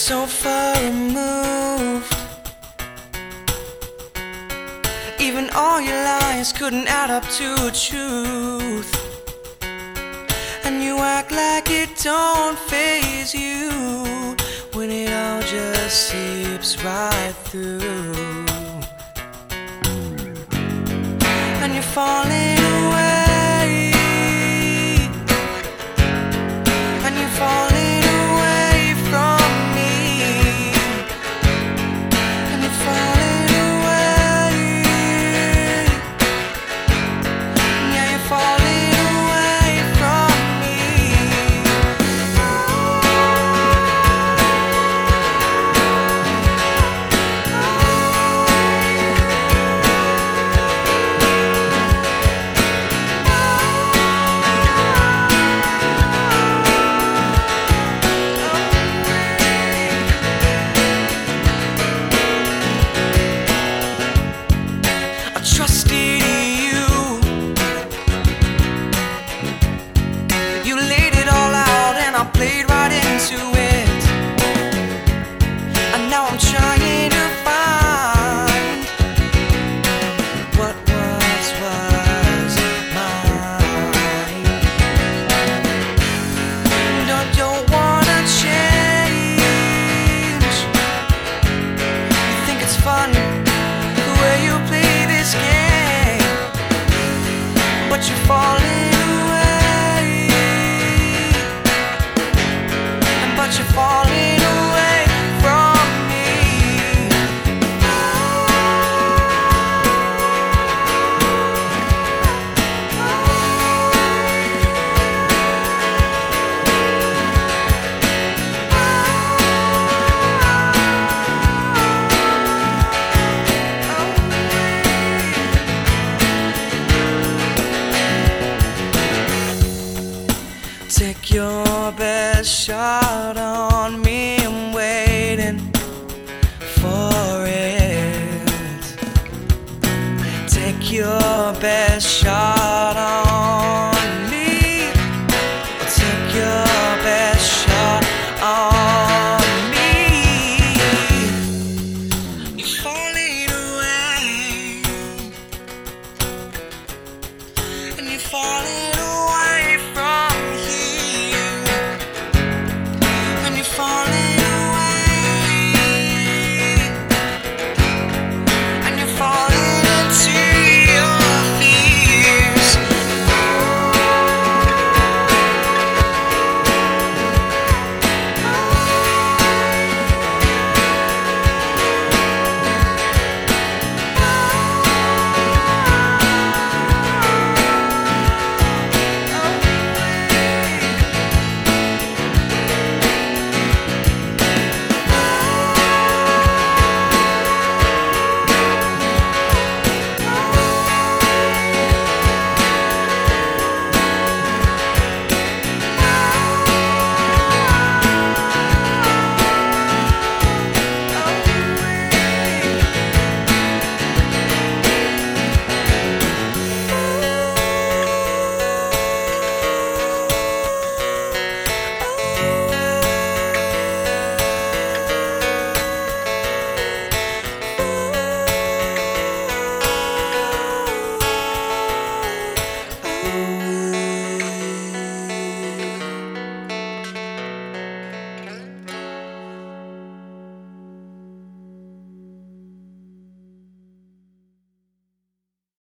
so far removed. Even all your lies couldn't add up to a truth. And you act like it don't faze you when it all just seeps right through. And you're falling away, and you're falling away from me, and you're falling away, yeah, you're falling away from me. I trusted you. You laid it all out and I played right into it. And now I'm trying to find what was mine. Don't wanna change. You think it's fun the way you play this game, but you're falling away, but you're falling away from me. Take your best shot on me, I'm waiting for it. Take your best shot on me. Take your best shot on me. You fall